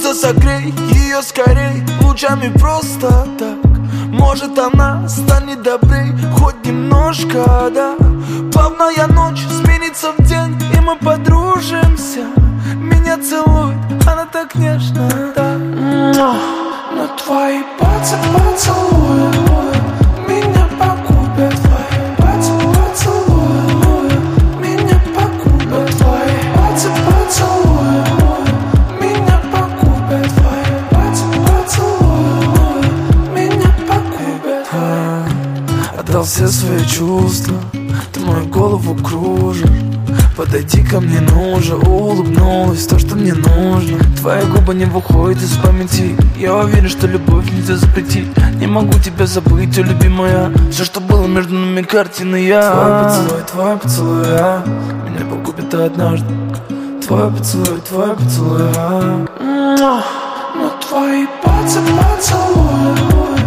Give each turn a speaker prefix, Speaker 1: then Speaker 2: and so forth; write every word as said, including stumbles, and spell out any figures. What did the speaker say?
Speaker 1: Солнце, согрей ее скорей лучами просто так. Может, она станет добрей хоть немножко, да. Плавная ночь сменится в день, и мы подружимся. Меня целует, она так нежно, да. Но твои пальцы поцелуют меня погубят. Твои пальцы поцелуют меня погубят. Твои пальцы поцелуют меня погубят. Твои пальцы поцелуют меня погубят. а, Отдал все свои чувства, ты мою голову кружишь. Подойди ко мне, ну уже улыбнулась то, что мне нужно. Твои губы не выходят из памяти. Я уверен, что любовь нельзя запретить. Не могу тебя забыть, о любимая. Все, что было между нами, картины я. Твой поцелуй, твой поцелуй, а меня погубит однажды. Твой поцелуй, твой поцелуй, а Но твои пальцы поцелуют